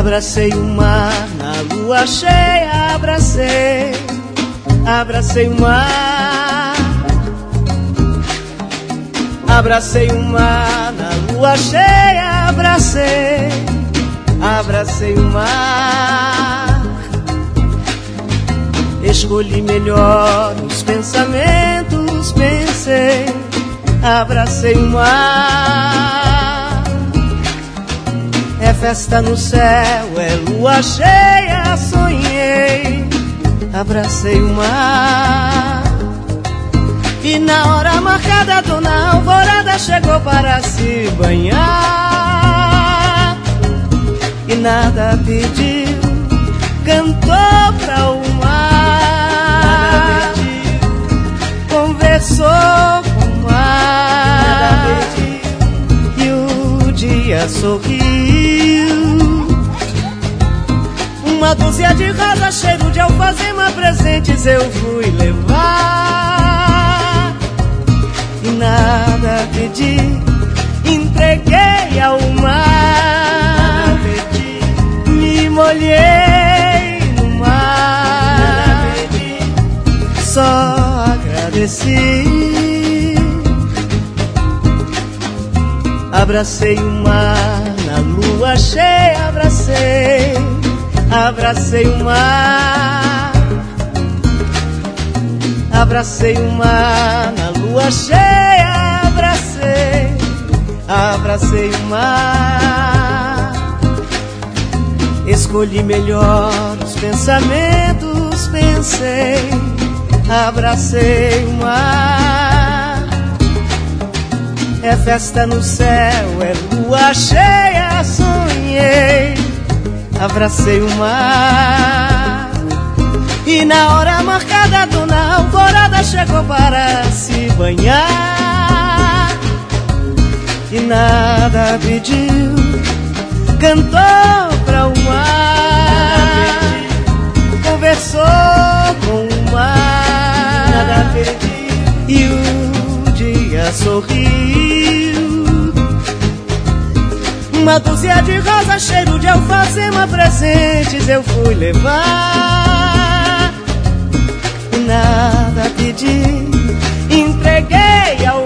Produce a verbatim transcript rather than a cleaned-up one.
Abracei o mar na lua cheia, abracei, abracei o mar. Abracei o mar na lua cheia, abracei, abracei o mar. Escolhi melhor os pensamentos, pensei, abracei o mar. É festa no céu, é lua cheia, sonhei, abracei o mar. E na hora marcada, dona Alvorada chegou para se banhar. E nada pediu, cantou pra o mar. Conversou com o mar. E o dia sorriu. Uma dúzia de rosas, cheiro de alfazema, presentes eu fui levar. E nada pedi, entreguei ao mar. Me molhei no mar, só agradeci. Abracei o mar na lua cheia, abracei, abracei o mar. Abracei o mar na lua cheia, abracei, abracei o mar. Escolhi melhor os pensamentos, pensei, abracei o mar. É festa no céu, é lua cheia, sonhei, abracei o mar. E na hora marcada, dona Alvorada chegou para se banhar. E nada pediu, cantou pra o mar. Conversou com o mar. Nada pediu, e o dia sorriu. Uma dúzia de rosas, cheiro de alfazema, presentes eu fui levar. E nada pedi, entreguei ao